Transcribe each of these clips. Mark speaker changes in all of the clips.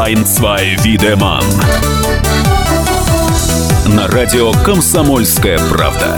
Speaker 1: Ein, zwei, Wiedemann. На радио «Комсомольская правда».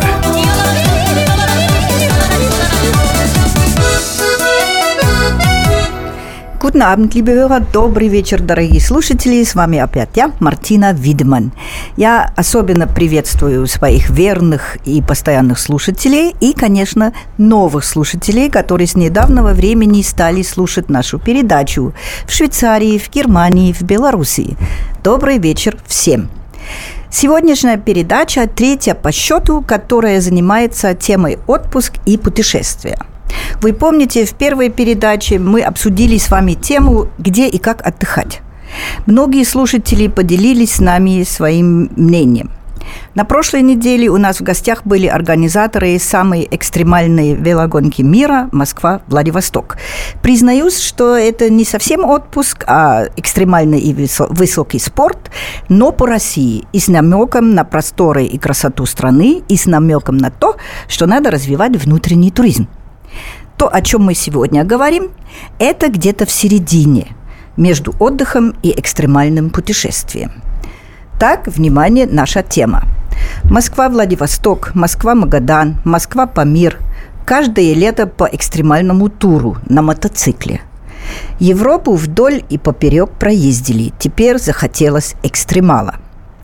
Speaker 2: Guten Abend, liebe Hörer, добрый вечер, дорогие слушатели. С вами опять я, Мартина Видеман. Я особенно приветствую своих верных и постоянных слушателей и, конечно, новых слушателей, которые с недавнего времени стали слушать нашу передачу в Швейцарии, в Германии, в Белоруссии. Добрый вечер всем. Сегодняшняя передача третья по счету, которая занимается темой отпуск и путешествия. Вы помните, в первой передаче мы обсудили с вами тему «Где и как отдыхать?». Многие слушатели поделились с нами своим мнением. На прошлой неделе у нас в гостях были организаторы самой экстремальной велогонки мира «Москва-Владивосток». Признаюсь, что это не совсем отпуск, а экстремальный и высокий спорт, но по России и с намеком на просторы и красоту страны, и с намеком на то, что надо развивать внутренний туризм. То, о чем мы сегодня говорим, это где-то в середине между отдыхом и экстремальным путешествием. Так, внимание, наша тема. Москва-Владивосток, Москва-Магадан, Москва-Памир. Каждое лето по экстремальному туру на мотоцикле. Европу вдоль и поперек проездили. Теперь захотелось экстремала.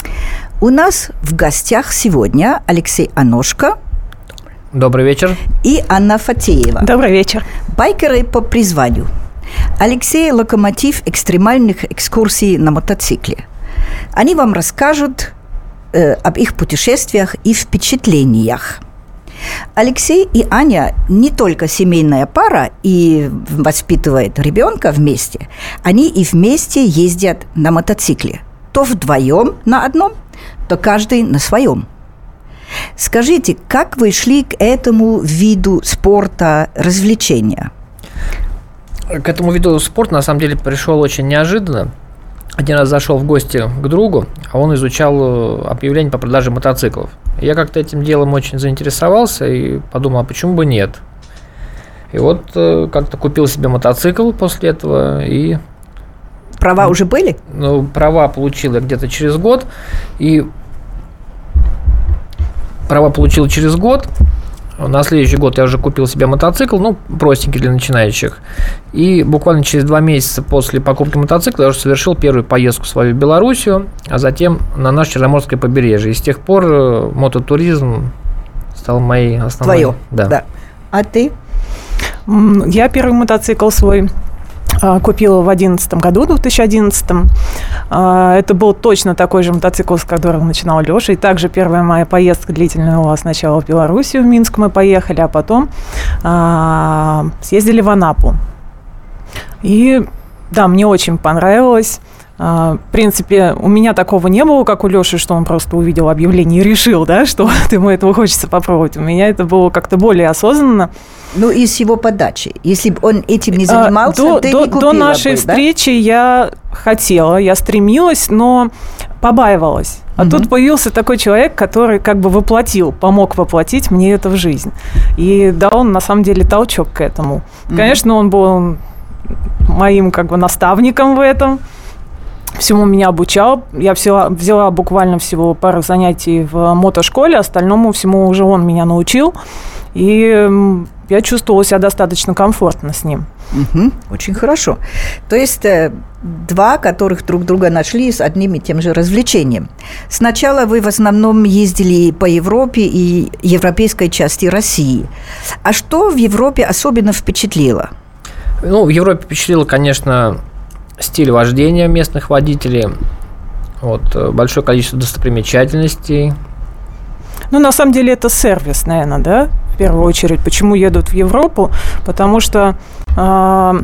Speaker 2: У нас в гостях сегодня Алексей Аношко.
Speaker 3: Добрый вечер.
Speaker 2: И Анна Фатеева.
Speaker 4: Добрый вечер.
Speaker 2: Байкеры по призванию. Алексей – локомотив экстремальных экскурсий на мотоцикле. Они вам расскажут об их путешествиях и впечатлениях. Алексей и Аня не только семейная пара и воспитывают ребенка вместе, они и вместе ездят на мотоцикле. То вдвоем на одном, то каждый на своем. Скажите, как вы шли к этому виду спорта, развлечения?
Speaker 3: К этому виду спорта, на самом деле, пришел очень неожиданно. Один раз зашел в гости к другу, а он изучал объявления по продаже мотоциклов. Я как-то этим делом очень заинтересовался и подумал, а почему бы нет? И вот как-то купил себе мотоцикл после этого и...
Speaker 2: Права уже были?
Speaker 3: Ну, права получил я где-то через год, и... Права получил через год. На следующий год я уже купил себе мотоцикл, простенький для начинающих. И буквально через 2 месяца после покупки мотоцикла я уже совершил первую поездку свою в Белоруссию, а затем на наше Черноморское побережье. И с тех пор мототуризм стал моей основной...
Speaker 2: Твое, да. А ты?
Speaker 4: Я первый мотоцикл свой купила в 2011 году. Это был точно такой же мотоцикл, с которым начинал Леша. И также первая моя поездка длительная была сначала в Белоруссию, в Минск мы поехали, а потом съездили в Анапу. И да, мне очень понравилось. В принципе, у меня такого не было, как у Леши, что он просто увидел объявление и решил, да, что ему этого хочется попробовать. У меня это было как-то более осознанно.
Speaker 2: Ну, и с его подачи. Если бы он этим не занимался, ты не купила
Speaker 4: до нашей встречи я хотела, я стремилась, но побаивалась. А тут появился такой человек, который как бы помог воплотить мне это в жизнь. И дал он, на самом деле, толчок к этому. Конечно, он был моим как бы наставником в этом. Всему меня обучал. Я взяла буквально всего пару занятий в мотошколе, остальному всему уже он меня научил. И я чувствовала себя достаточно комфортно с ним.
Speaker 2: Очень хорошо. То есть два, которых друг друга нашли с одним и тем же развлечением. Сначала вы в основном ездили по Европе и европейской части России. А что в Европе особенно впечатлило?
Speaker 3: В Европе впечатлило, конечно, стиль вождения местных водителей, большое количество достопримечательностей.
Speaker 4: На самом деле это сервис, наверное, да? В первую очередь. Почему едут в Европу? Потому что там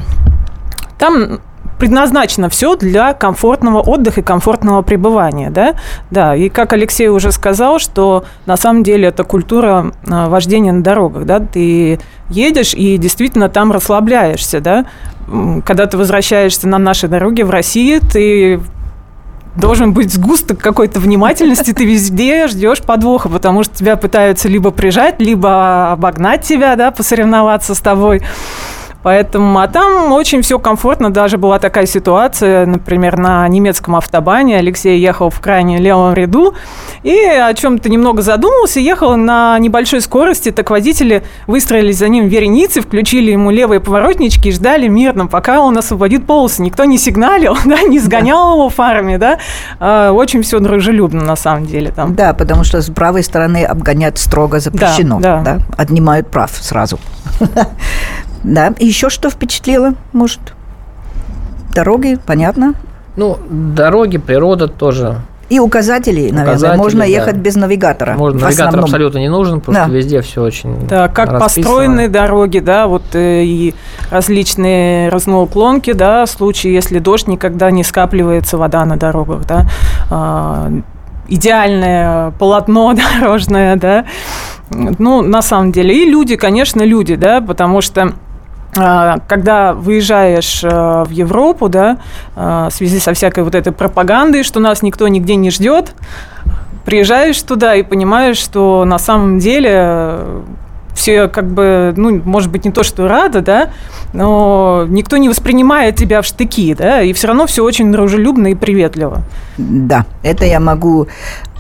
Speaker 4: предназначено все для комфортного отдыха и комфортного пребывания, да? Да, и как Алексей уже сказал, что на самом деле это культура вождения на дорогах, да? Ты едешь и действительно там расслабляешься, да? Когда ты возвращаешься на наши дороги в России, ты должен быть сгусток какой-то внимательности, ты везде ждешь подвоха, потому что тебя пытаются либо прижать, либо обогнать тебя, да, посоревноваться с тобой. Поэтому, а там очень все комфортно. Даже была такая ситуация, например, на немецком автобане. Алексей ехал в крайне левом ряду и о чем-то немного задумался, ехал на небольшой скорости. Так водители выстроились за ним в веренице, включили ему левые поворотнички и ждали мирно, пока он освободит полосы. Никто не сигналил, да, не сгонял его фарами, да. Очень все дружелюбно на самом деле там.
Speaker 2: Да, потому что с правой стороны обгонять строго запрещено. Да. Отнимают прав сразу. Да. Еще что впечатлило, может? Дороги, понятно?
Speaker 3: Ну, дороги, природа тоже.
Speaker 2: И указатели, наверное, можно ехать без навигатора.
Speaker 3: Навигатор абсолютно не нужен, потому что везде все очень
Speaker 4: да, как
Speaker 3: расписано.
Speaker 4: Построенные дороги, да, вот и различные разноуклонки, да, в случае, если дождь, никогда не скапливается вода на дорогах, да, идеальное полотно дорожное, да, ну, на самом деле, и люди, конечно, люди, да, потому что когда выезжаешь в Европу, да, в связи со всякой вот этой пропагандой, что нас никто нигде не ждет, приезжаешь туда и понимаешь, что на самом деле все как бы, ну, может быть, не то, что рада, да, но никто не воспринимает тебя в штыки, да, и все равно все очень дружелюбно и приветливо.
Speaker 2: Да, это я могу...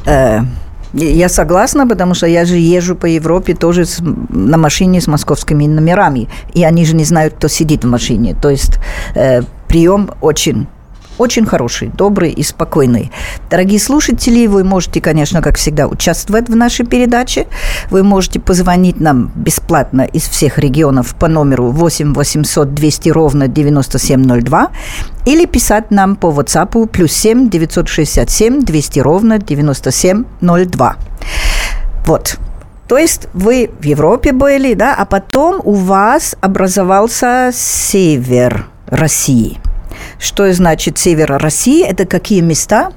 Speaker 2: Я согласна, потому что я же езжу по Европе тоже на машине с московскими номерами, и они же не знают, кто сидит в машине. То есть прием очень хороший, добрый и спокойный. Дорогие слушатели, вы можете, конечно, как всегда, участвовать в нашей передаче. Вы можете позвонить нам бесплатно из всех регионов по номеру 8 800 200 ровно 9702 или писать нам по WhatsApp +7 967 200 ровно 9702. Вот. То есть вы в Европе были, да, а потом у вас образовался север России. Что значит север России? Это какие места?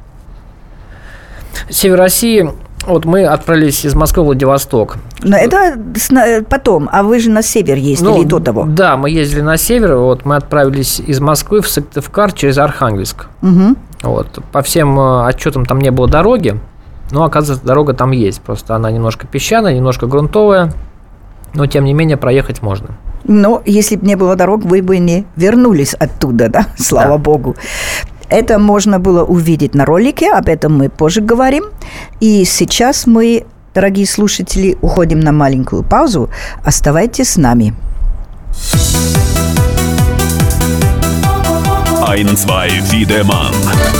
Speaker 3: Север России, вот мы отправились из Москвы в Владивосток.
Speaker 2: Но это потом, а вы же на север ездили до того.
Speaker 3: Да, мы ездили на север, вот мы отправились из Москвы в Сыктывкар через Архангельск.
Speaker 2: Угу.
Speaker 3: Вот, по всем отчетам там не было дороги, но, оказывается, дорога там есть, просто она немножко песчаная, немножко грунтовая, но, тем не менее, проехать можно.
Speaker 2: Но если бы не было дорог, вы бы не вернулись оттуда, да? Слава Богу. Это можно было увидеть на ролике, об этом мы позже говорим. И сейчас мы, дорогие слушатели, уходим на маленькую паузу. Оставайтесь с нами.
Speaker 1: Ein, zwei, Wiedemann.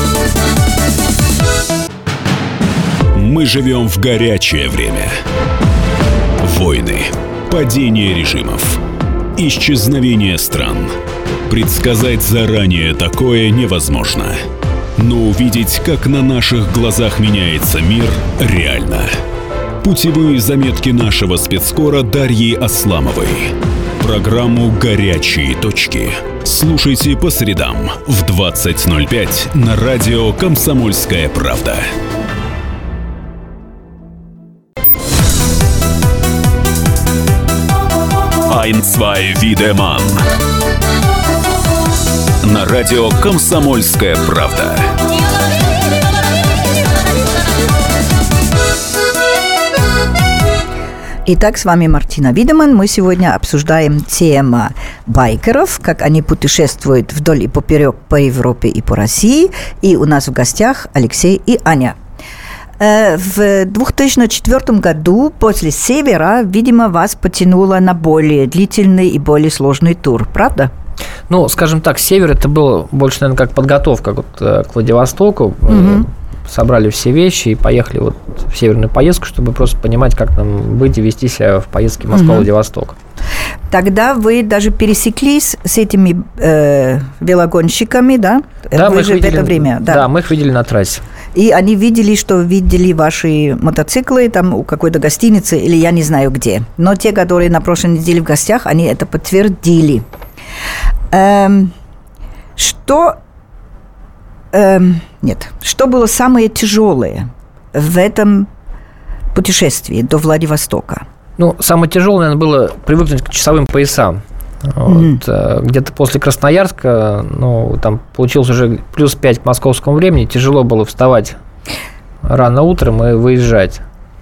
Speaker 1: Мы живем в горячее время. Войны, падение режимов, исчезновение стран. Предсказать заранее такое невозможно. Но увидеть, как на наших глазах меняется мир, реально. Путевые заметки нашего спецкора Дарьи Асламовой. Программу «Горячие точки» слушайте по средам в 20:05 на радио «Комсомольская правда». Ein, zwei, Wiedemann. На радио «Комсомольская правда».
Speaker 2: Итак, с вами Мартина Видеман. Мы сегодня обсуждаем тему байкеров, как они путешествуют вдоль и поперек по Европе и по России. И у нас в гостях Алексей и Аня. В 2004 году после севера, видимо, вас потянуло на более длительный и более сложный тур, правда?
Speaker 3: Ну, скажем так, север это было больше, наверное, как подготовка к Владивостоку.
Speaker 2: Угу.
Speaker 3: Собрали все вещи и поехали вот в северную поездку, чтобы просто понимать, как нам быть и вести себя в поездке Москва-Владивосток.
Speaker 2: Тогда вы даже пересеклись с этими велогонщиками, да?
Speaker 3: Да,
Speaker 2: вы
Speaker 3: мы
Speaker 2: же
Speaker 3: их видели,
Speaker 2: в это время, да.
Speaker 3: Да, мы их видели на трассе.
Speaker 2: И они видели, что видели ваши мотоциклы там у какой-то гостиницы или я не знаю где. Но те, которые на прошлой неделе в гостях, они это подтвердили. Что было самое тяжелое в этом путешествии до Владивостока?
Speaker 3: Ну, самое тяжелое, наверное, было привыкнуть к часовым поясам. Вот, где-то после Красноярска, ну, там получилось уже +5 к московскому времени, тяжело было вставать рано утром и выезжать.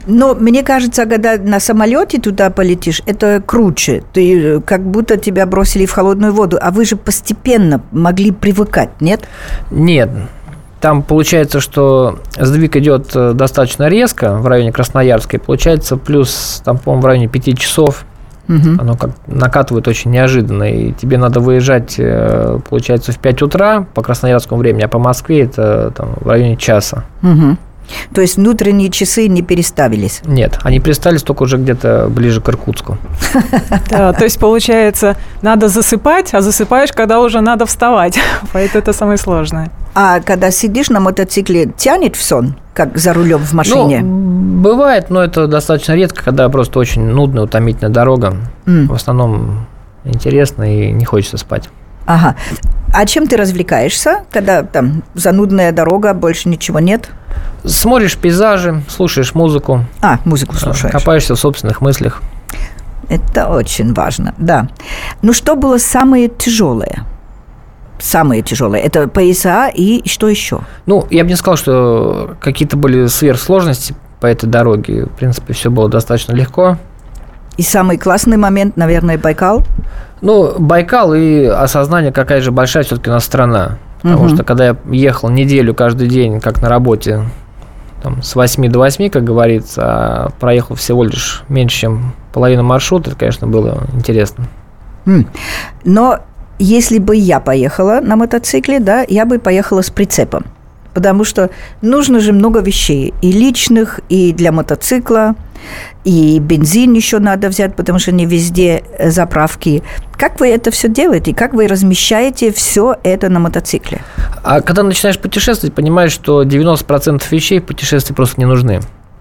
Speaker 2: Но мне кажется, когда на самолете туда полетишь, это круче. Ты как будто тебя бросили в холодную воду. А вы же постепенно могли привыкать, нет?
Speaker 3: Нет. Там получается, что сдвиг идет достаточно резко в районе Красноярска. И получается плюс, там, по-моему, в районе 5 часов. Оно как накатывает очень неожиданно. И тебе надо выезжать, получается, в 5 утра по красноярскому времени, а по Москве это там, в районе часа.
Speaker 2: То есть внутренние часы не переставились?
Speaker 3: Нет, они переставились только уже где-то ближе к Иркутску.
Speaker 4: Да, то есть, получается, надо засыпать, а засыпаешь, когда уже надо вставать. Поэтому это самое сложное.
Speaker 2: А когда сидишь на мотоцикле, тянет в сон, как за рулем в машине?
Speaker 3: Ну, бывает, но это достаточно редко, когда просто очень нудная, утомительная дорога. В основном интересно и не хочется спать.
Speaker 2: Ага. А чем ты развлекаешься, когда там занудная дорога, больше ничего нет?
Speaker 3: Смотришь пейзажи, слушаешь музыку.
Speaker 2: Музыку слушаешь.
Speaker 3: Копаешься в собственных мыслях.
Speaker 2: Это очень важно, да. Ну, что было самое тяжелое? Самое тяжелое. Это пояса и что еще? Ну,
Speaker 3: я бы не сказал, что какие-то были сверхсложности по этой дороге. В принципе, все было достаточно легко.
Speaker 2: И самый классный момент, наверное, Байкал?
Speaker 3: Ну, Байкал и осознание, какая же большая все-таки у нас страна. Потому что, когда я ехал неделю каждый день, как на работе, там, с 8 до 8, как говорится, а проехал всего лишь меньше, чем половину маршрута, это, конечно, было интересно.
Speaker 2: Но если бы я поехала на мотоцикле, да, я бы поехала с прицепом. Потому что нужно же много вещей. И личных, и для мотоцикла, и бензин еще надо взять, потому что не везде заправки. Как вы это все делаете? Как вы размещаете все это на мотоцикле?
Speaker 3: А когда начинаешь путешествовать, понимаешь, что 90% вещей в путешествии просто не нужны.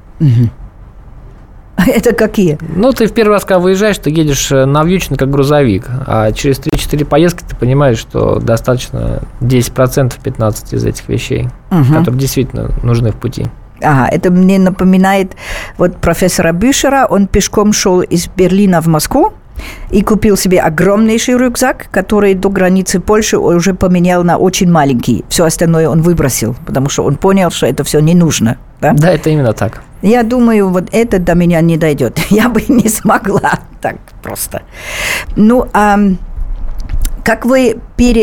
Speaker 2: Это какие?
Speaker 3: Ну, ты в первый раз, когда выезжаешь, ты едешь навьючный, как грузовик. А через 3-4 поездки ты понимаешь, что достаточно 10%, 15% из этих вещей, которые действительно нужны в пути.
Speaker 2: Ага, это мне напоминает вот профессора Бюшера. Он пешком шел из Берлина в Москву и купил себе огромнейший рюкзак, который до границы Польши уже поменял на очень маленький. Все остальное он выбросил, потому что он понял, что это все не нужно. Да,
Speaker 3: да, это именно так.
Speaker 2: Я думаю, вот это до меня не дойдет. Я бы не смогла так просто. Ну, а как вы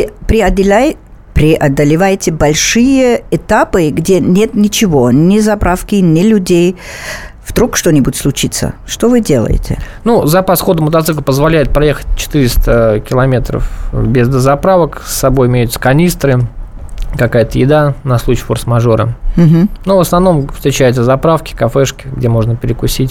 Speaker 2: преодолеваете большие этапы, где нет ничего, ни заправки, ни людей? Вдруг что-нибудь случится? Что вы делаете?
Speaker 3: Ну, запас хода мотоцикла позволяет проехать 400 километров без дозаправок. С собой имеются канистры, какая-то еда на случай форс-мажора. Но в основном встречаются заправки, кафешки, где можно перекусить.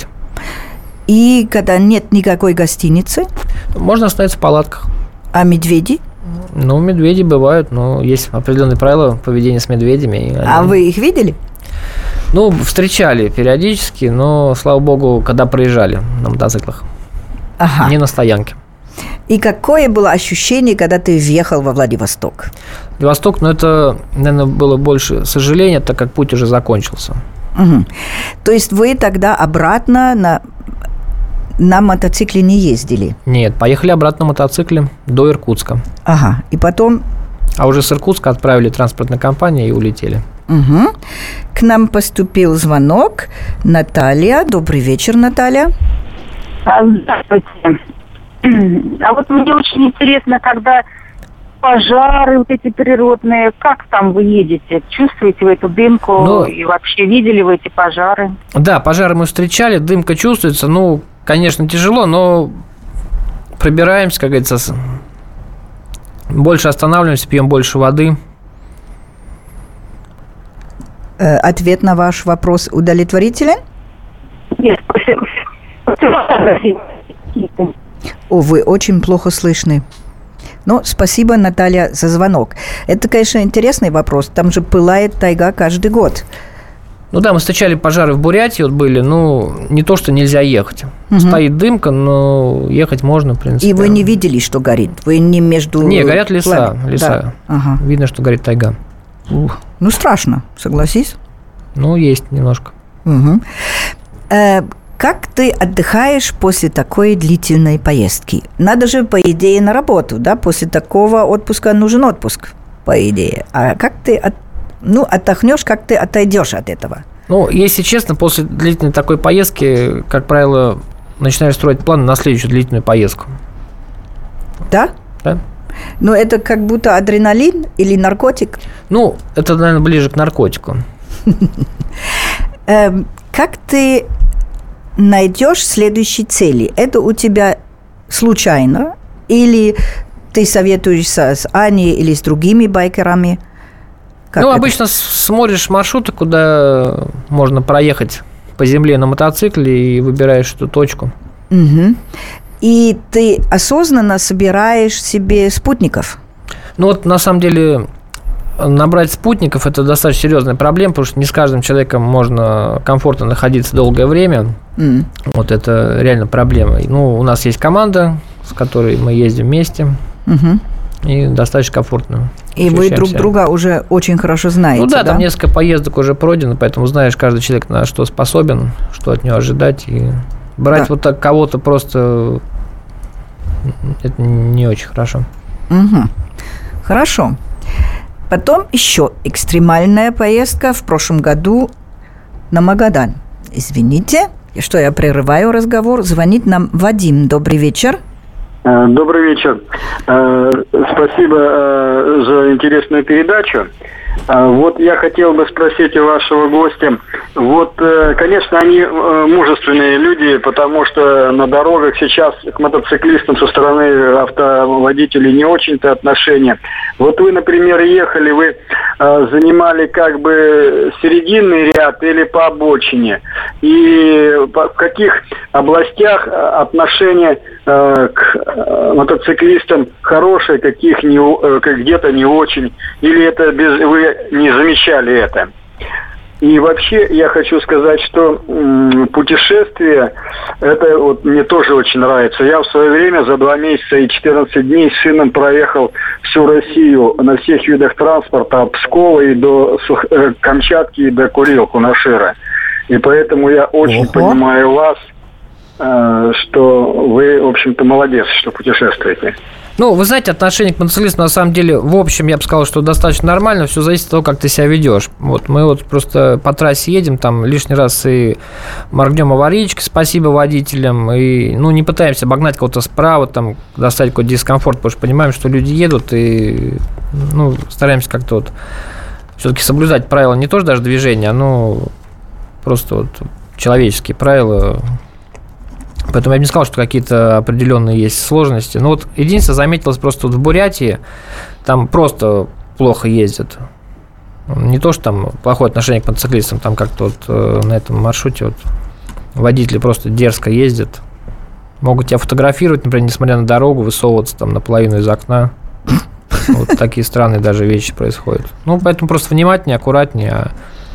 Speaker 2: И когда нет никакой гостиницы?
Speaker 3: Можно остановиться в палатках.
Speaker 2: А медведи?
Speaker 3: Ну, медведи бывают, но есть определенные правила поведения с медведями.
Speaker 2: А вы их видели?
Speaker 3: Ну, встречали периодически, но, слава богу, когда проезжали на мотоциклах. Не на стоянке.
Speaker 2: И какое было ощущение, когда ты въехал во Владивосток?
Speaker 3: Владивосток, ну, это, наверное, было больше сожаления, так как путь уже закончился.
Speaker 2: То есть вы тогда обратно на мотоцикле не ездили?
Speaker 3: Нет, поехали обратно на мотоцикле до Иркутска.
Speaker 2: Ага, и потом...
Speaker 3: А уже с Иркутска отправили транспортную компанию и улетели.
Speaker 2: К нам поступил звонок. Наталья. Добрый вечер, Наталья.
Speaker 5: Здравствуйте. А вот мне очень интересно, когда пожары вот эти природные, как там вы едете? Чувствуете вы эту дымку? И вообще видели вы эти пожары?
Speaker 3: Да, пожары мы встречали, дымка чувствуется. Ну, конечно, тяжело, но пробираемся, как говорится, больше останавливаемся, пьем больше воды.
Speaker 2: Ответ на ваш вопрос удовлетворителен?
Speaker 5: Нет.
Speaker 2: Вы очень плохо слышны. Ну, спасибо, Наталья, за звонок. Это, конечно, интересный вопрос. Там же пылает тайга каждый год.
Speaker 3: Ну да, мы встречали пожары в Бурятии, вот были, ну, не то, что нельзя ехать. Стоит дымка, но ехать можно, в принципе.
Speaker 2: И вы не видели, что горит? Вы не между...
Speaker 3: Не, горят леса.
Speaker 2: Да. Ага.
Speaker 3: Видно, что горит тайга.
Speaker 2: Ну, страшно, согласись?
Speaker 3: Ну, есть немножко.
Speaker 2: Как ты отдыхаешь после такой длительной поездки? Надо же, по идее, на работу, да? После такого отпуска нужен отпуск, по идее. А как ты отдохнешь, как ты отойдешь от этого?
Speaker 3: Ну, если честно, после длительной такой поездки, как правило, начинаешь строить планы на следующую длительную поездку.
Speaker 2: Да?
Speaker 3: Да.
Speaker 2: Но это как будто адреналин или наркотик?
Speaker 3: Ну, это, наверное, ближе к наркотику.
Speaker 2: Как ты найдешь следующие цели? Это у тебя случайно? Или ты советуешься с Аней или с другими байкерами? Как
Speaker 3: ну,
Speaker 2: это?
Speaker 3: обычно смотришь маршруты, куда можно проехать по земле на мотоцикле и выбираешь эту точку.
Speaker 2: Угу. И ты осознанно собираешь себе спутников?
Speaker 3: Ну, вот на самом деле набрать спутников – это достаточно серьезная проблема, потому что не с каждым человеком можно комфортно находиться долгое время. Вот это реально проблема. Ну, у нас есть команда, с которой мы ездим вместе. И достаточно комфортно.
Speaker 2: И вы друг друга уже очень хорошо знаете,
Speaker 3: ну да, там несколько поездок уже пройдено, поэтому знаешь каждый человек, на что способен, что от него ожидать. И брать вот так кого-то просто это не очень хорошо.
Speaker 2: Хорошо. Потом еще экстремальная поездка в прошлом году на Магадан. Извините, что я прерываю разговор. Звонит нам Вадим. Добрый вечер.
Speaker 6: Добрый вечер. Спасибо за интересную передачу. Вот я хотел бы спросить у вашего гостя. Вот, конечно, они мужественные люди, потому что на дорогах сейчас к мотоциклистам со стороны автоводителей не очень-то отношения. Вот вы, например, ехали, вы занимали как бы серединный ряд или по обочине. И в каких областях отношения к мотоциклистам хорошие, каких где-то не очень, или это вы не замечали это? И вообще я хочу сказать, что путешествие, это вот мне тоже очень нравится. Я в свое время за 2 месяца и 14 дней с сыном проехал всю Россию на всех видах транспорта, от Пскова и до Камчатки и до Курил-Кунашира. И поэтому я очень понимаю вас, что вы, в общем-то, молодец, что путешествуете.
Speaker 3: Ну, вы знаете, отношение к мотоциклисту, на самом деле, в общем, я бы сказал, что достаточно нормально. Все зависит от того, как ты себя ведешь. Вот мы вот просто по трассе едем, там лишний раз и моргнем аварийкой, спасибо водителям, и, ну, не пытаемся обогнать кого-то справа, там, доставить какой-то дискомфорт, потому что понимаем, что люди едут, и, ну, стараемся как-то вот все-таки соблюдать правила не тоже даже движения, но просто вот человеческие правила. Поэтому я бы не сказал, что какие-то определенные есть сложности. Но вот единственное, заметилось просто вот в Бурятии, там просто плохо ездят. Не то, что там плохое отношение к мотоциклистам, там как-то вот на этом маршруте вот водители просто дерзко ездят. Могут тебя фотографировать, например, несмотря на дорогу, высовываться там наполовину из окна. Вот такие странные даже вещи происходят. Ну, поэтому просто внимательнее, аккуратнее. А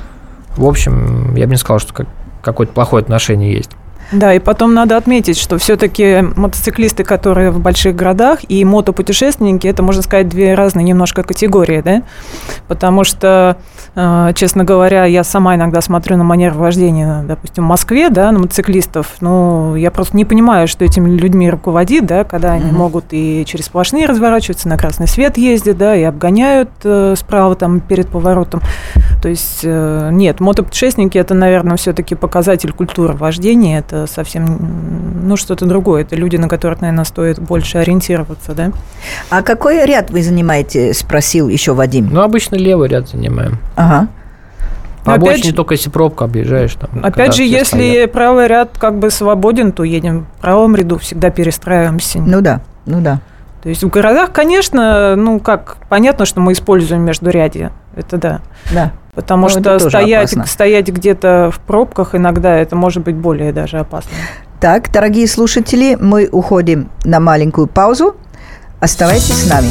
Speaker 3: в общем, я бы не сказал, что какое-то плохое отношение есть.
Speaker 4: Да, и потом надо отметить, что все-таки мотоциклисты, которые в больших городах, и мотопутешественники, это, можно сказать, 2 разные немножко категории, да? Потому что, честно говоря, я сама иногда смотрю на манеру вождения, допустим, в Москве, да, на мотоциклистов, ну, я просто не понимаю, что этими людьми руководит, да, когда они могут и через сплошные разворачиваться, на красный свет ездят, да, и обгоняют справа там перед поворотом. То есть, нет, мотопутешественники – это, наверное, все-таки показатель культуры вождения, это совсем, ну, что-то другое. Это люди, на которых, наверное, стоит больше ориентироваться, да?
Speaker 2: А какой ряд вы занимаете, спросил еще Вадим?
Speaker 3: Ну, обычно левый ряд занимаем.
Speaker 2: Ага.
Speaker 3: По обочине только если пробку объезжаешь. Там,
Speaker 4: опять же, если стоят. Правый ряд как бы свободен, то едем в правом ряду, всегда перестраиваемся.
Speaker 2: Ну да.
Speaker 4: То есть в городах, конечно, ну как, понятно, что мы используем междурядье, это да.
Speaker 2: Да.
Speaker 4: Потому что стоять где-то в пробках иногда это может быть более даже опасно.
Speaker 2: Так, дорогие слушатели, мы уходим на маленькую паузу. Оставайтесь с нами.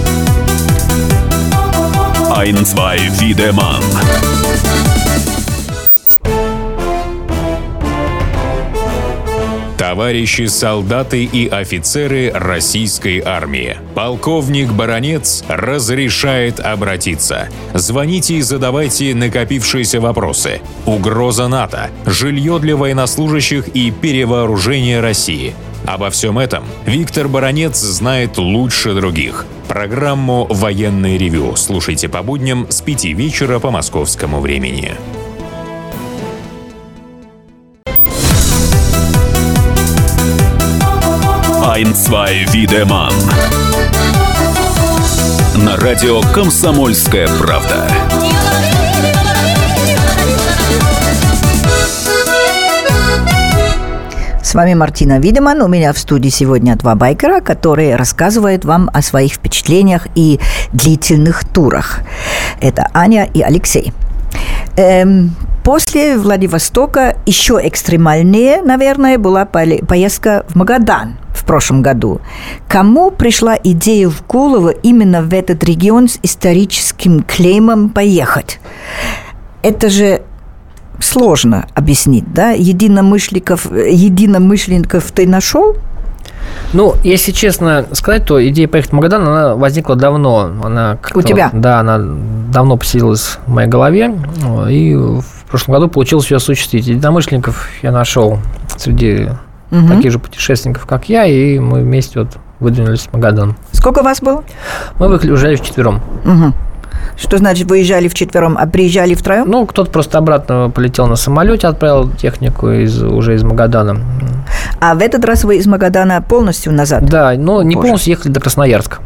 Speaker 1: Ein, zwei, Wiedemann. Товарищи солдаты и офицеры российской армии. Полковник Баранец разрешает обратиться. Звоните и задавайте накопившиеся вопросы. Угроза НАТО, жилье для военнослужащих и перевооружение России. Обо всем этом Виктор Баранец знает лучше других. Программу «Военное ревю» слушайте по будням с 5 вечера по московскому времени.
Speaker 7: Ein, zwei, Wiedemann. На радио «Комсомольская правда».
Speaker 2: С вами Мартина Видеман. У меня в студии сегодня два байкера, которые рассказывают вам о своих впечатлениях и длительных турах. Это Аня и Алексей. После Владивостока еще экстремальнее, наверное, была поездка в Магадан в прошлом году. Кому пришла идея в голову именно в этот регион с историческим клеймом поехать? Это же сложно объяснить, да? Единомышленников ты нашел?
Speaker 3: Ну, если честно сказать, то идея поехать в Магадан, она возникла давно.
Speaker 2: У тебя?
Speaker 3: Да, она давно поселилась в моей голове. И в прошлом году получилось ее осуществить. Единомышленников я нашел среди таких же путешественников, как я, и мы вместе вот выдвинулись в Магадан.
Speaker 2: Сколько вас было?
Speaker 3: Мы выезжали вчетвером.
Speaker 2: Что значит выезжали вчетвером, а приезжали втроем?
Speaker 3: Ну, кто-то просто обратно полетел на самолете, отправил технику уже из Магадана.
Speaker 2: А в этот раз вы из Магадана полностью назад?
Speaker 3: Да, но не полностью, ехали до Красноярска.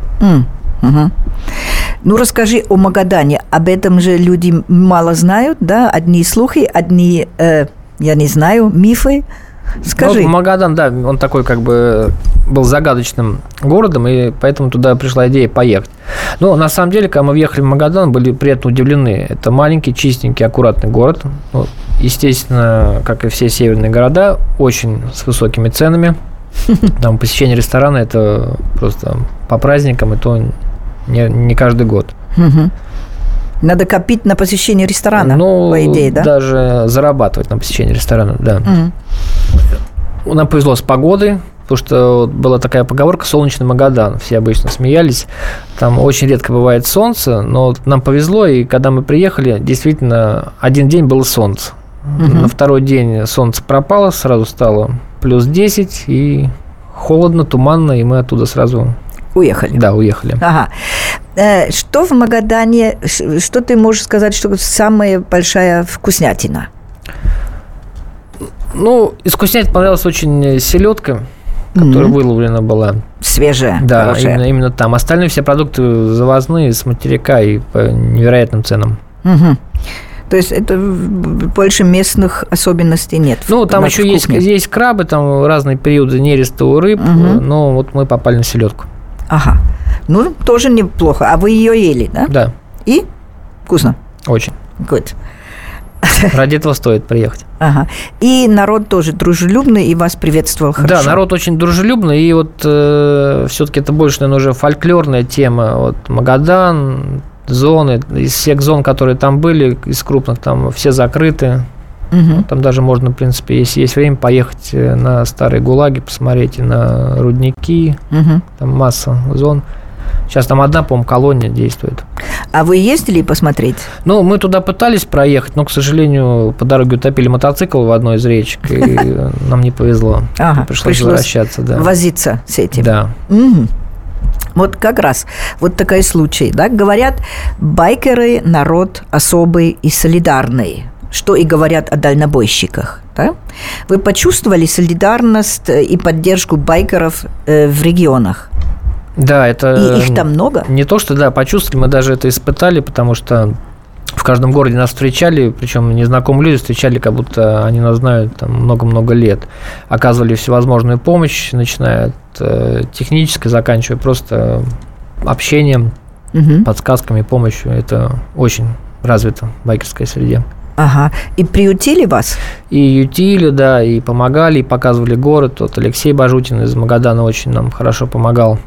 Speaker 2: Ну, расскажи о Магадане. Об этом же люди мало знают, да? Одни слухи, одни, я не знаю, мифы. Скажи.
Speaker 3: Ну, Магадан, да, он такой как бы был загадочным городом, и поэтому туда пришла идея поехать. Но на самом деле, когда мы въехали в Магадан, были приятно удивлены. Это маленький, чистенький, аккуратный город. Ну, естественно, как и все северные города, очень с высокими ценами. Там посещение ресторана – это просто по праздникам, и то не каждый год.
Speaker 2: Надо копить на посещение ресторана, по идее, да?
Speaker 3: Даже зарабатывать на посещение ресторана, да. Нам повезло с погодой, потому что была такая поговорка «солнечный Магадан». Все обычно смеялись. Там очень редко бывает солнце, но нам повезло, и когда мы приехали, действительно, один день было солнце. На второй день солнце пропало, сразу стало плюс 10, и холодно, туманно, и мы оттуда сразу...
Speaker 2: Уехали.
Speaker 3: Да, уехали.
Speaker 2: Ага. Что в Магадане, что ты можешь сказать, что самая большая вкуснятина?
Speaker 3: Ну, из вкуснятин понравилась очень селедка, которая выловлена была.
Speaker 2: Свежая.
Speaker 3: Да,
Speaker 2: хорошая.
Speaker 3: именно там. Остальные все продукты завозные, с материка и по невероятным ценам.
Speaker 2: То есть это больше местных особенностей нет?
Speaker 3: Ну, там еще есть крабы, там разные периоды нереста у рыб, но вот мы попали на селедку.
Speaker 2: Ага. Ну, тоже неплохо. А вы ее ели, да?
Speaker 3: Да.
Speaker 2: И? Вкусно?
Speaker 3: Очень.
Speaker 2: Good.
Speaker 3: Ради этого стоит приехать.
Speaker 2: Ага. И народ тоже дружелюбный и вас приветствовал хорошо.
Speaker 3: Да, народ очень дружелюбный, и вот все-таки это больше, наверное, уже фольклорная тема. Вот Магадан, зоны, из всех зон, которые там были, из крупных, там все закрыты. Там даже можно, в принципе, если есть время, поехать на старые ГУЛАГи, посмотреть и на рудники. Там масса зон. Сейчас там одна, по-моему, колония действует.
Speaker 2: А вы ездили посмотреть?
Speaker 3: Ну, мы туда пытались проехать, но, к сожалению, по дороге утопили мотоцикл в одной из речек, и нам не повезло. Пришлось возвращаться. Да.
Speaker 2: Возиться с этим.
Speaker 3: Да.
Speaker 2: Вот как раз вот такой случай. Да? Говорят, байкеры – народ особый и солидарный. Что и говорят о дальнобойщиках. Да? Вы почувствовали солидарность и поддержку байкеров в регионах?
Speaker 3: Да, это...
Speaker 2: И их там много?
Speaker 3: Не то, что, да, почувствовали, мы даже это испытали, потому что в каждом городе нас встречали, причем незнакомые люди встречали, как будто они нас знают там много-много лет. Оказывали всевозможную помощь, начиная от технической, заканчивая просто общением, подсказками, помощью. Это очень развито в байкерской среде.
Speaker 2: Ага. И приютили вас?
Speaker 3: И ютили, да, и помогали, и показывали город. Вот Алексей Бажутин из Магадана очень нам хорошо помогал.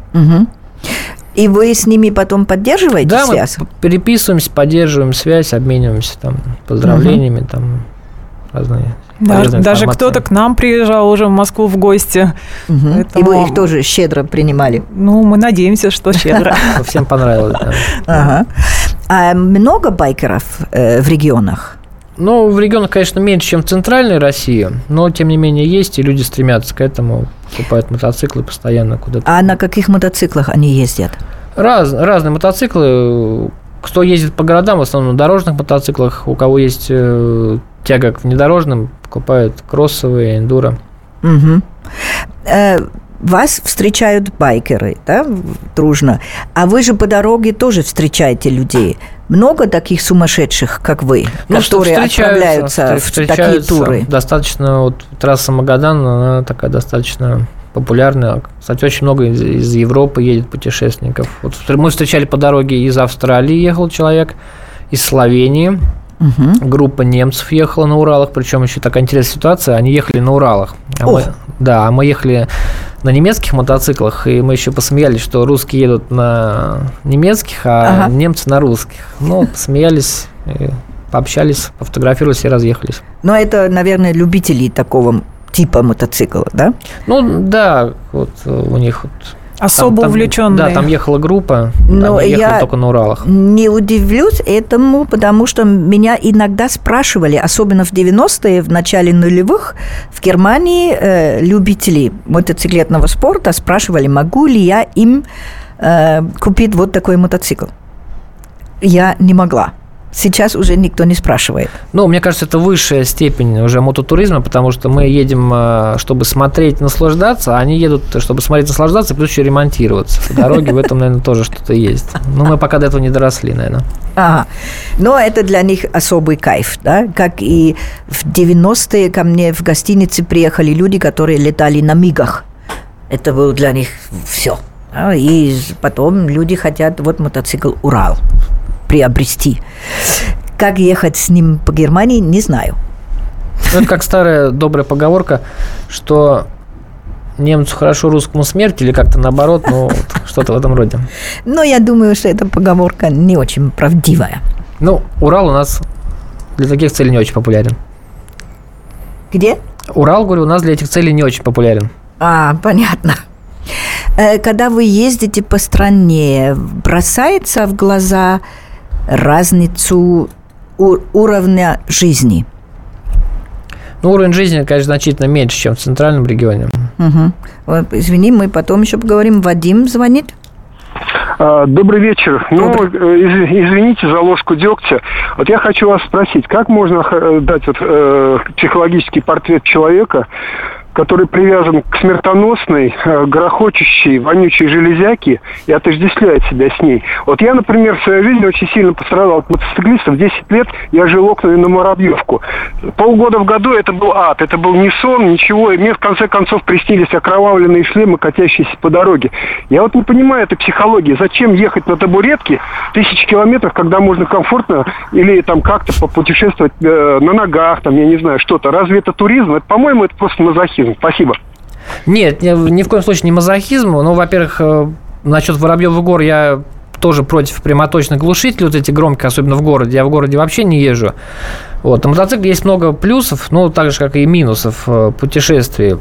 Speaker 2: И вы с ними потом поддерживаете связь?
Speaker 3: Да, мы переписываемся, поддерживаем связь, обмениваемся там поздравлениями, там разные.
Speaker 4: Даже кто-то к нам приезжал уже в Москву в гости.
Speaker 2: Поэтому... И вы их тоже щедро принимали?
Speaker 4: Ну, мы надеемся, что щедро.
Speaker 3: Всем понравилось,
Speaker 2: да. А много байкеров в регионах?
Speaker 3: Ну, в регионах, конечно, меньше, чем в центральной России, но, тем не менее, есть, и люди стремятся к этому, покупают мотоциклы постоянно куда-то.
Speaker 2: А на каких мотоциклах они ездят?
Speaker 3: Разные мотоциклы. Кто ездит по городам, в основном на дорожных мотоциклах, у кого есть тяга к внедорожным, покупают кроссовые, эндуро.
Speaker 2: вас встречают байкеры, да, дружно, а вы же по дороге тоже встречаете людей. Много таких сумасшедших, как вы, которые отправляются в такие туры?
Speaker 3: Достаточно, вот трасса Магадан, она такая достаточно популярная. Кстати, очень много из Европы едет путешественников. Вот мы встречали по дороге из Австралии, ехал человек, из Словении. Группа немцев ехала на Уралах, причем еще такая интересная ситуация, они ехали на Уралах. Мы ехали на немецких мотоциклах, и мы еще посмеялись, что русские едут на немецких, а немцы на русских. Ну, посмеялись, пообщались, пофотографировались и разъехались.
Speaker 2: Но это, наверное, любители такого типа мотоцикла, да?
Speaker 3: Ну, да, вот у них вот...
Speaker 4: Особо увлеченные.
Speaker 3: Да, там ехала группа, но ехали только на Уралах.
Speaker 2: Не удивлюсь этому, потому что меня иногда спрашивали, особенно в 90-е, в начале нулевых, в Германии любители мотоциклетного спорта спрашивали, могу ли я им купить вот такой мотоцикл. Я не могла. Сейчас уже никто не спрашивает.
Speaker 3: Ну, мне кажется, это высшая степень уже мототуризма, потому что мы едем, чтобы смотреть, наслаждаться, а они едут, чтобы смотреть, наслаждаться, плюс еще ремонтироваться. По дороге в этом, наверное, тоже что-то есть. Но мы пока до этого не доросли, наверное.
Speaker 2: Ага. Но это для них особый кайф, да? Как и в 90-е ко мне в гостинице приехали люди, которые летали на мигах. Это было для них все. И потом люди хотят вот мотоцикл «Урал» приобрести. Как ехать с ним по Германии, не знаю.
Speaker 3: Это как старая добрая поговорка, что немцу хорошо, русскому смерть, или как-то наоборот, ну, вот, что-то в этом роде.
Speaker 2: Но я думаю, что эта поговорка не очень правдивая.
Speaker 3: Ну, Урал у нас для таких целей не очень популярен.
Speaker 2: Где?
Speaker 3: Урал, говорю, у нас для этих целей не очень популярен.
Speaker 2: Понятно. Когда вы ездите по стране, бросается в глаза разницу уровня жизни?
Speaker 3: Ну, уровень жизни, конечно, значительно меньше, чем в центральном регионе.
Speaker 2: Извини, мы потом еще поговорим. Вадим звонит.
Speaker 8: Добрый вечер. Извините за ложку дегтя. Вот я хочу вас спросить, как можно дать психологический портрет человека, который привязан к смертоносной, грохочущей, вонючей железяке и отождествляет себя с ней. Вот я, например, в своей жизни очень сильно пострадал от мотоциклистов. 10 лет я жил окнами на Муравьевку. Полгода в году это был ад, это был не сон, ничего. И мне, в конце концов, приснились окровавленные шлемы, катящиеся по дороге. Я вот не понимаю этой психологии. Зачем ехать на табуретке 1000 километров, когда можно комфортно или там как-то попутешествовать на ногах, там, я не знаю, что-то. Разве это туризм? Это, по-моему, это просто мазохизм. Спасибо.
Speaker 3: Нет, ни в коем случае не мазохизм. Ну, во-первых, насчет Воробьевых гор я тоже против прямоточных глушителей, вот эти громкие, особенно в городе. Я в городе вообще не езжу. Вот. На мотоцикле есть много плюсов, ну, так же, как и минусов путешествий.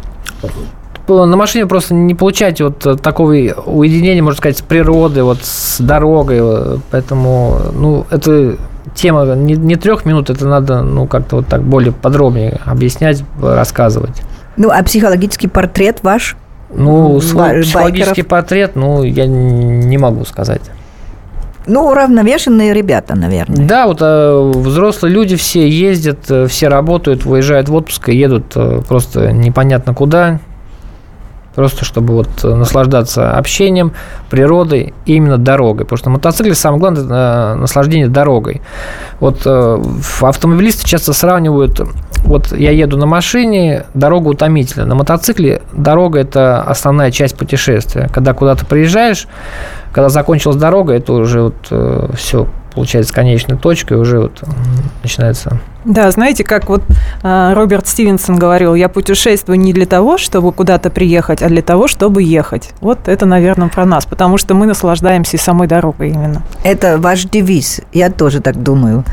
Speaker 3: На машине просто не получаете вот такого уединения, можно сказать, с природой, вот с дорогой. Поэтому, ну, это тема не 3 минут, это надо, ну, как-то вот так более подробнее объяснять, рассказывать.
Speaker 2: Ну, а психологический портрет ваш?
Speaker 3: Ну, свой психологический портрет, ну, я не могу сказать.
Speaker 2: Ну, уравновешенные ребята, наверное.
Speaker 3: Да, вот взрослые люди все ездят, все работают, выезжают в отпуск и едут просто непонятно куда. Просто чтобы вот наслаждаться общением, природой и именно дорогой. Потому что на мотоцикле самое главное – наслаждение дорогой. Вот автомобилисты часто сравнивают, вот я еду на машине, дорога утомительна. На мотоцикле дорога – это основная часть путешествия. Когда куда-то приезжаешь, когда закончилась дорога, это уже вот все получается конечной точкой, уже вот начинается...
Speaker 4: Да, знаете, как вот Роберт Стивенсон говорил, я путешествую не для того, чтобы куда-то приехать, а для того, чтобы ехать. Вот это, наверное, про нас, потому что мы наслаждаемся и самой дорогой именно.
Speaker 2: Это ваш девиз, я тоже так думаю.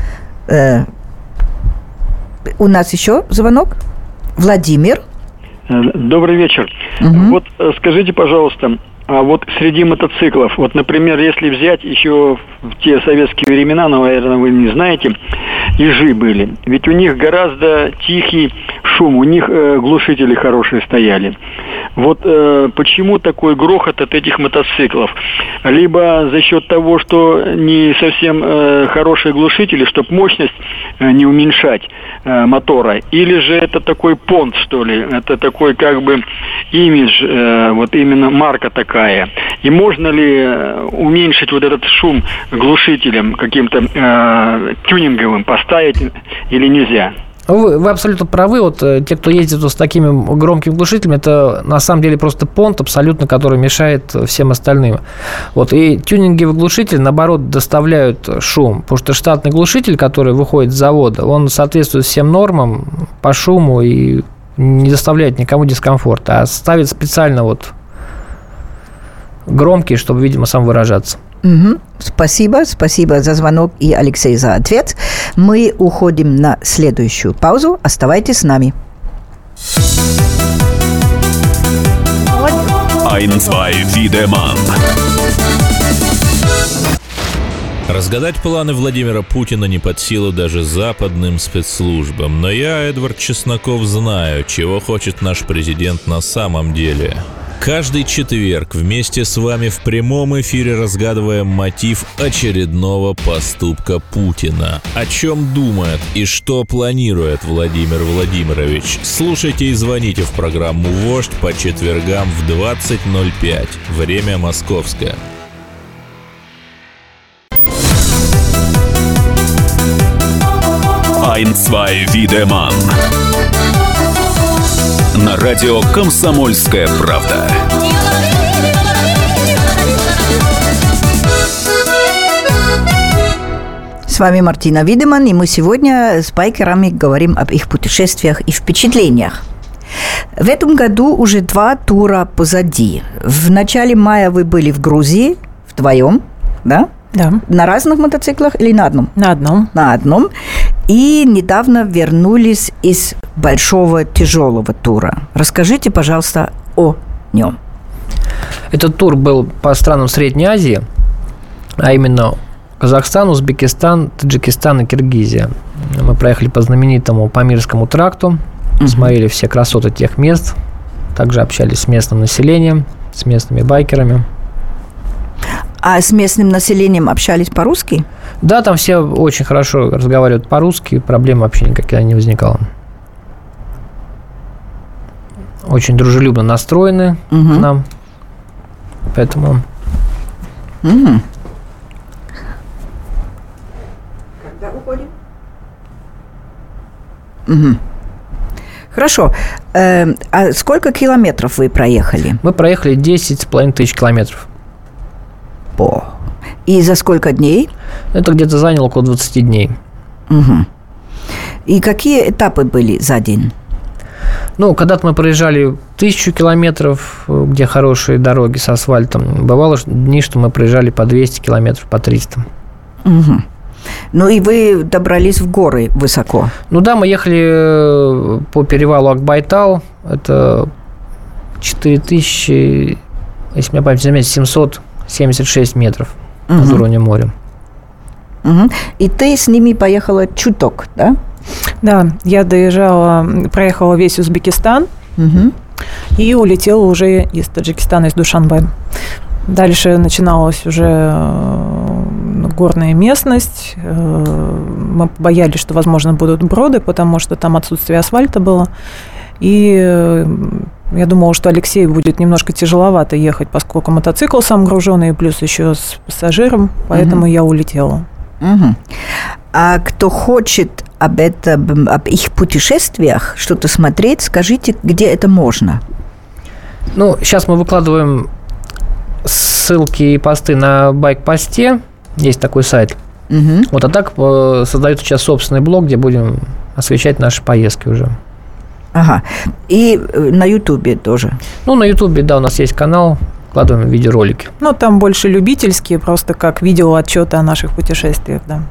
Speaker 2: У нас еще звонок. Владимир.
Speaker 6: Добрый вечер. Вот скажите, пожалуйста, А вот среди мотоциклов, вот, например, если взять еще в те советские времена, наверное, вы не знаете, ежи были. Ведь у них гораздо тихий шум, у них глушители хорошие стояли. Вот почему такой грохот от этих мотоциклов? Либо за счет того, что не совсем хорошие глушители, чтобы мощность не уменьшать мотора, или же это такой понт, что ли, это такой как бы имидж, вот именно марка такая. И можно ли уменьшить вот этот шум глушителем каким-то тюнинговым поставить или нельзя?
Speaker 3: Вы абсолютно правы. Вот те, кто ездит с такими громкими глушителями, это на самом деле просто понт абсолютно, который мешает всем остальным. Вот. И тюнинговые глушители, наоборот, доставляют шум. Потому что штатный глушитель, который выходит с завода, он соответствует всем нормам по шуму и не доставляет никому дискомфорта, а ставит специально вот громкий, чтобы, видимо, сам выражаться.
Speaker 2: Угу. Спасибо за звонок и Алексей за ответ. Мы уходим на следующую паузу. Оставайтесь с нами.
Speaker 7: Ein, zwei, Wiedemann.
Speaker 9: Разгадать планы Владимира Путина не под силу даже западным спецслужбам. Но я, Эдвард Чесноков, знаю, чего хочет наш президент на самом деле. Каждый четверг вместе с вами в прямом эфире разгадываем мотив очередного поступка Путина. О чем думает и что планирует Владимир Владимирович? Слушайте и звоните в программу «Вождь» по четвергам в 20:05. Время московское.
Speaker 7: Ein, zwei, Wiedemann. На радио «Комсомольская правда».
Speaker 2: С вами Мартина Видеман, и мы сегодня с байкерами говорим об их путешествиях и впечатлениях. В этом году уже 2 тура позади. В начале мая вы были в Грузии вдвоем, да?
Speaker 4: Да.
Speaker 2: На разных мотоциклах или на одном?
Speaker 4: На одном.
Speaker 2: На одном. И недавно вернулись из большого тяжелого тура. Расскажите, пожалуйста, о нем.
Speaker 3: Этот тур был по странам Средней Азии, а именно Казахстан, Узбекистан, Таджикистан и Киргизия. Мы проехали по знаменитому Памирскому тракту, смотрели все красоты тех мест, также общались с местным населением, с местными байкерами.
Speaker 2: А с местным населением общались по-русски?
Speaker 3: Да, там все очень хорошо разговаривают по-русски, проблем вообще никаких не возникало. Очень дружелюбно настроены к нам, поэтому...
Speaker 2: Когда уходим? Хорошо. А сколько километров вы проехали?
Speaker 3: Мы проехали 10,5 тысяч километров.
Speaker 2: И за сколько дней?
Speaker 3: Это где-то заняло около 20 дней.
Speaker 2: И какие этапы были за день?
Speaker 3: Ну, когда-то мы проезжали 1000 километров, где хорошие дороги с асфальтом. Бывало дни, что мы проезжали по 200 километров, по 300.
Speaker 2: Ну, и вы добрались в горы высоко? Ну,
Speaker 3: да, мы ехали по перевалу Акбайтал. Это 4000, если мне память не изменяет, 776 метров над уровнем моря.
Speaker 2: И ты с ними поехала чуток, да?
Speaker 4: Да, я проехала весь Узбекистан и улетела уже из Таджикистана, из Душанбе. Дальше начиналась уже горная местность. Мы боялись, что, возможно, будут броды, потому что там отсутствие асфальта было. И я думала, что Алексею будет немножко тяжеловато ехать, поскольку мотоцикл сам груженный, плюс еще с пассажиром, поэтому я улетела.
Speaker 2: А кто хочет об их путешествиях что-то смотреть, скажите, где это можно?
Speaker 3: Ну, сейчас мы выкладываем ссылки и посты на байк-посте. Есть такой сайт. Вот, а так создают сейчас собственный блог, где будем освещать наши поездки уже.
Speaker 2: Ага. И на Ютубе тоже?
Speaker 3: Ну, на Ютубе, да, у нас есть канал, вкладываем видеоролики.
Speaker 4: Ну, там больше любительские, просто как видеоотчеты о наших путешествиях, да.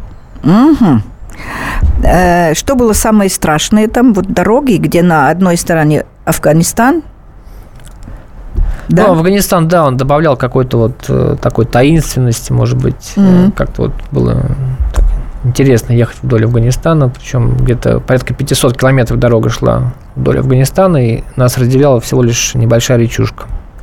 Speaker 2: Что было самое страшное там? Вот дороги, где на одной стороне Афганистан? Да?
Speaker 3: Ну, Афганистан, да, он добавлял какой-то вот такой таинственности, может быть, как-то вот было так интересно ехать вдоль Афганистана, причем где-то порядка 500 километров дорога шла вдоль Афганистана, и нас разделяла всего лишь небольшая речушка.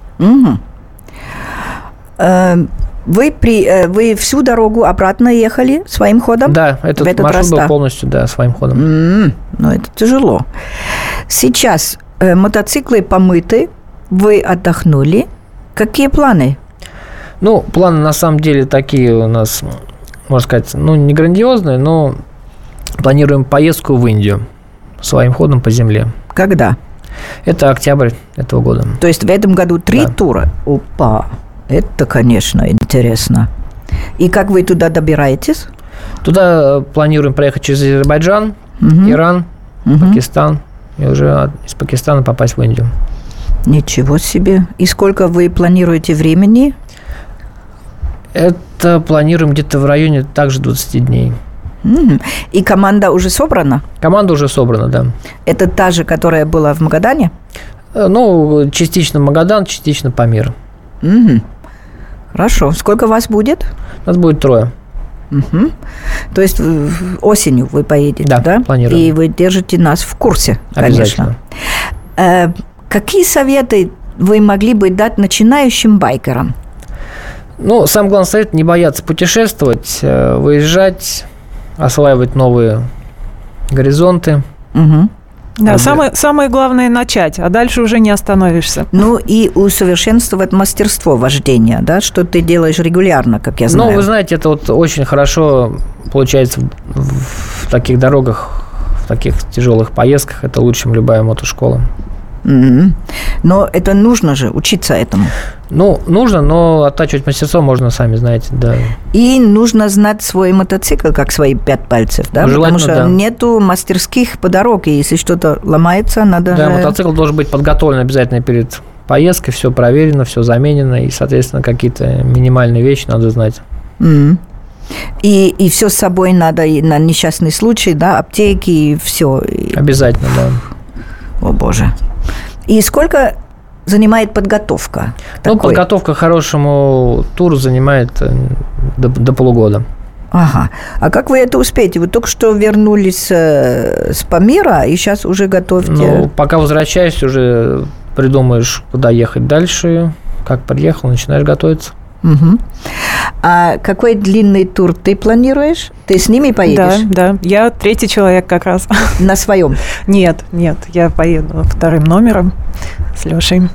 Speaker 2: Вы всю дорогу обратно ехали своим ходом?
Speaker 3: Да, этот маршрут был полностью, да, своим ходом.
Speaker 2: Ну, это тяжело. Сейчас мотоциклы помыты, вы отдохнули. Какие планы?
Speaker 3: Ну, планы на самом деле такие у нас, можно сказать, ну, не грандиозные, но планируем поездку в Индию своим ходом по земле.
Speaker 2: Когда?
Speaker 3: Это октябрь этого года.
Speaker 2: То есть в этом году 3 тура? Опа! Это, конечно, интересно. И как вы туда добираетесь?
Speaker 3: Туда планируем проехать через Азербайджан, Иран, Пакистан, и уже из Пакистана попасть в Индию.
Speaker 2: Ничего себе. И сколько вы планируете времени?
Speaker 3: Это планируем где-то в районе также 20 дней.
Speaker 2: И команда уже собрана?
Speaker 3: Команда уже собрана, да.
Speaker 2: Это та же, которая была в Магадане?
Speaker 3: Ну, частично Магадан, частично Памир.
Speaker 2: Хорошо. Сколько вас будет?
Speaker 3: Нас будет 3.
Speaker 2: То есть осенью вы поедете, да?
Speaker 3: Планируем.
Speaker 2: И вы держите нас в курсе, конечно. Какие советы вы могли бы дать начинающим байкерам?
Speaker 3: Ну, самый главный совет – не бояться путешествовать, выезжать, осваивать новые горизонты.
Speaker 4: Да, самое главное – начать, а дальше уже не остановишься.
Speaker 2: Ну, и усовершенствовать мастерство вождения, да, что ты делаешь регулярно, как я знаю.
Speaker 3: Ну, вы знаете, это вот очень хорошо получается в таких дорогах, в таких тяжелых поездках. Это лучше, чем любая мотошкола.
Speaker 2: Но это нужно же, учиться этому.
Speaker 3: Ну, нужно, но оттачивать мастерство можно, сами знаете, да.
Speaker 2: И нужно знать свой мотоцикл, как свои 5 пальцев, да? Потому что нету мастерских по дороге, если что-то ломается, надо
Speaker 3: Да, мотоцикл должен быть подготовлен обязательно перед поездкой, все проверено, все заменено, и, соответственно, какие-то минимальные вещи надо знать.
Speaker 2: И все с собой надо, и на несчастный случай, да, аптеки, и все.
Speaker 3: Обязательно, да.
Speaker 2: О, Боже. И сколько занимает подготовка?
Speaker 3: Ну, подготовка к хорошему туру занимает до полугода.
Speaker 2: Ага. А как вы это успеете? Вы только что вернулись с Памира, и сейчас уже готовите?
Speaker 3: Ну, пока возвращаюсь, уже придумаешь, куда ехать дальше. Как приехал, начинаешь готовиться.
Speaker 2: А какой длинный тур ты планируешь? Ты с ними поедешь?
Speaker 4: Да. Я 3-й человек как раз.
Speaker 2: На своем?
Speaker 4: Нет. Я поеду 2-м номером с Лешей.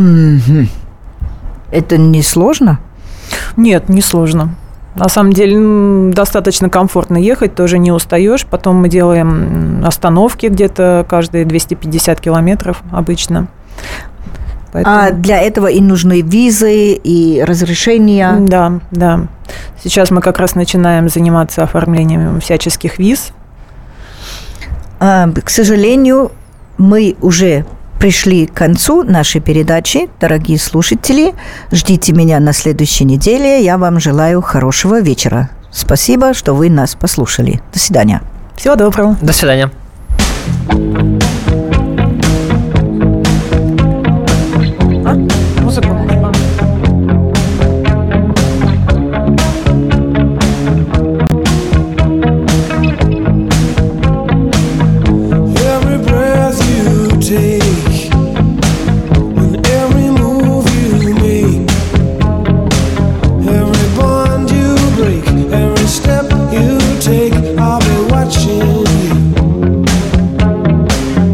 Speaker 2: Это не сложно?
Speaker 4: Нет, не сложно. На самом деле достаточно комфортно ехать, тоже не устаешь. Потом мы делаем остановки где-то каждые 250 километров обычно.
Speaker 2: Поэтому... А для этого и нужны визы, и разрешения?
Speaker 4: Да. Сейчас мы как раз начинаем заниматься оформлением всяческих виз.
Speaker 2: К сожалению, мы уже пришли к концу нашей передачи. Дорогие слушатели, ждите меня на следующей неделе. Я вам желаю хорошего вечера. Спасибо, что вы нас послушали. До свидания.
Speaker 4: Всего доброго.
Speaker 3: До свидания.
Speaker 10: Step you take, I'll be watching you.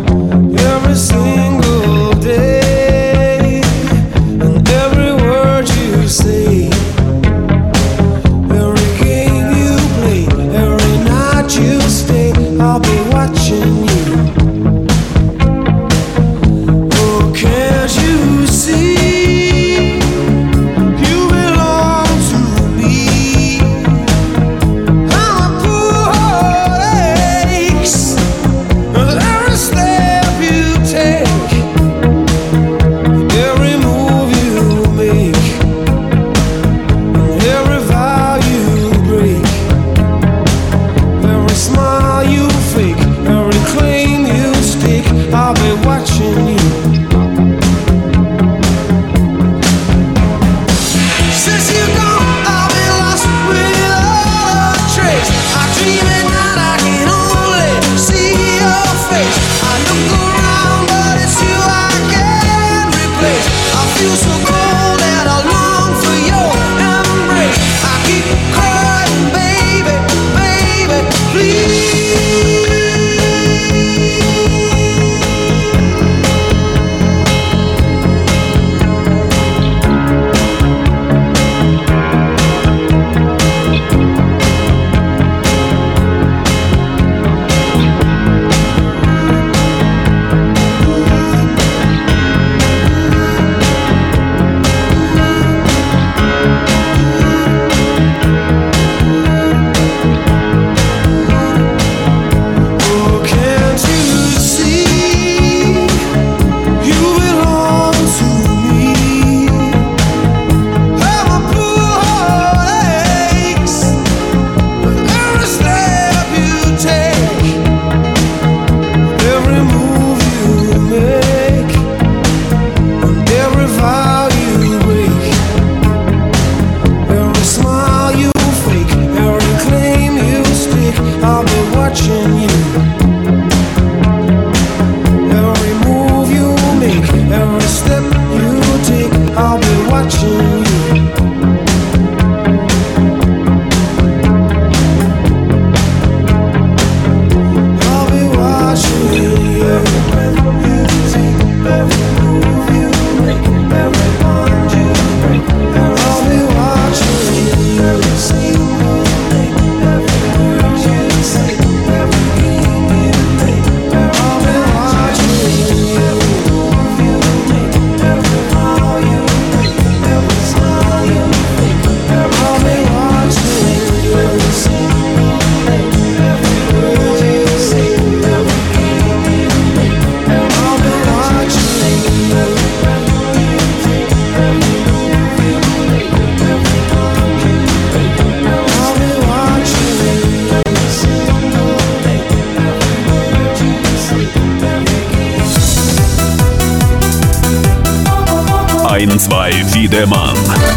Speaker 7: Zwei Wiedemann.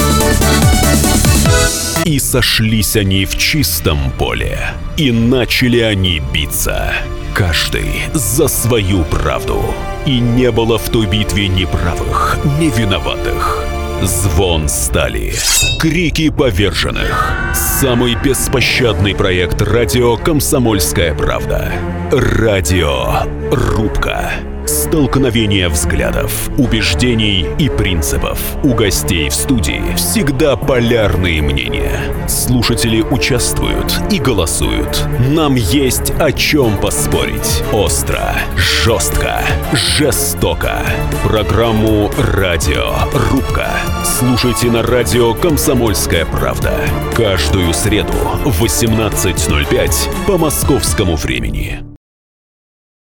Speaker 7: И сошлись они в чистом поле, и начали они биться, каждый за свою правду. И не было в той битве ни правых, ни виноватых. Звон стали, крики поверженных. Самый беспощадный проект радио «Комсомольская правда». Радиорубка. Столкновение взглядов, убеждений и принципов. У гостей в студии всегда полярные мнения. Слушатели участвуют и голосуют. Нам есть о чем поспорить. Остро, жестко, жестоко. Программу «Радиорубка» слушайте на радио «Комсомольская правда». Каждую среду в 18:05 по московскому времени.